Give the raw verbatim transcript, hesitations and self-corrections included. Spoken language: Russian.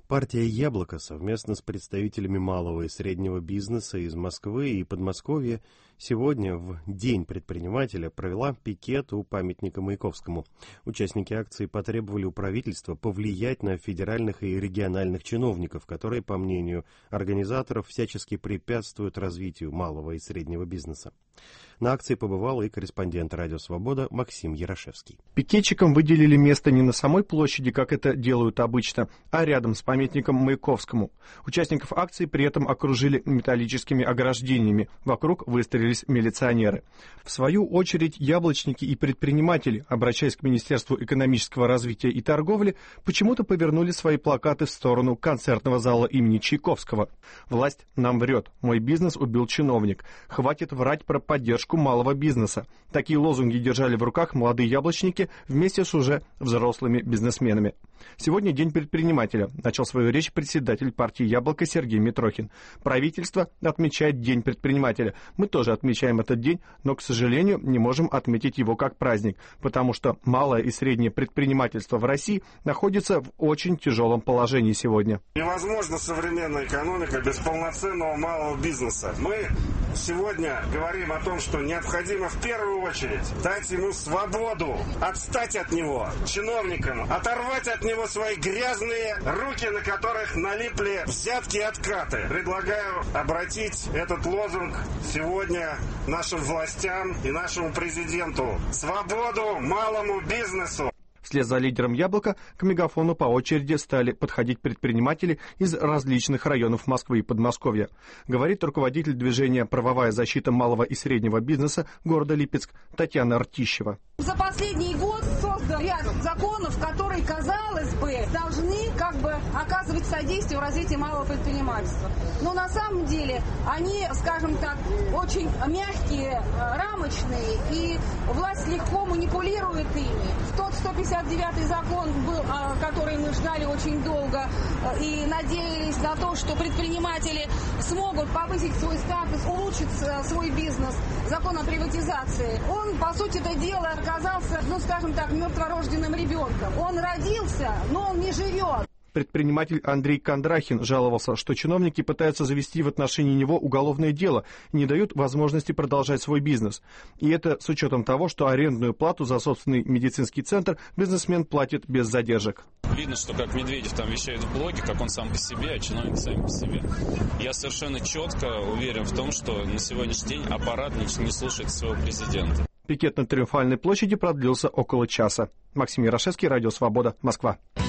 Партия «Яблоко» совместно с представителями малого и среднего бизнеса из Москвы и Подмосковья сегодня в День предпринимателя провела пикет у памятника Маяковскому. Участники акции потребовали у правительства повлиять на федеральных и региональных чиновников, которые, по мнению организаторов, всячески препятствуют развитию малого и среднего бизнеса. На акции побывал и корреспондент «Радио Свобода» Максим Ярошевский. Пикетчикам выделили место не на самой площади, как это делают обычно, а рядом с памятником Маяковскому. Участников акции при этом окружили металлическими ограждениями. Вокруг выстроились милиционеры. В свою очередь, яблочники и предприниматели, обращаясь к Министерству экономического развития и торговли, почему-то повернули свои плакаты в сторону концертного зала имени Чайковского. «Власть нам врет. Мой бизнес убил чиновник. Хватит врать про поддержку малого бизнеса». Такие лозунги держали в руках молодые яблочники вместе с уже взрослыми бизнесменами. Сегодня День предпринимателя. Начал свою речь председатель партии «Яблоко» Сергей Митрохин. Правительство отмечает День предпринимателя. Мы тоже отмечаем этот день, но, к сожалению, не можем отметить его как праздник, потому что малое и среднее предпринимательство в России находится в очень тяжелом положении сегодня. Невозможна современная экономика без полноценного малого бизнеса. Мы сегодня говорим о том, что необходимо в первую очередь дать ему свободу, отстать от него, чиновникам, оторвать от него свои грязные руки, на которых налипли взятки и откаты. Предлагаю обратить этот лозунг сегодня нашим властям и нашему президенту. Свободу малому бизнесу! Вслед за лидером «Яблока» к мегафону по очереди стали подходить предприниматели из различных районов Москвы и Подмосковья. Говорит руководитель движения «Правовая защита малого и среднего бизнеса» города Липецк Татьяна Ртищева. За последний год создан ряд законов, которые, казалось бы, должны как бы оказывать содействие в развитии малого предпринимательства. Но на самом деле они, скажем так, очень мягкие, рамочные, и власть легко манипулирует ими. Тот сто пятьдесят девятый закон был, который мы ждали очень долго и надеялись на то, что предприниматели смогут повысить свой статус, улучшить свой бизнес. Закон о приватизации. Он, по сути это дело, оказался, ну скажем так, мертворожденным ребенком. Он родился, но он не живет. Предприниматель Андрей Кондрахин жаловался, что чиновники пытаются завести в отношении него уголовное дело и не дают возможности продолжать свой бизнес. И это с учетом того, что арендную плату за собственный медицинский центр бизнесмен платит без задержек. Видно, что как Медведев там вещает в блоге, как он сам по себе, а чиновники сами по себе. Я совершенно четко уверен в том, что на сегодняшний день аппарат не слушает своего президента. Пикет на Триумфальной площади продлился около часа. Максим Ярошевский, Радио Свобода, Москва.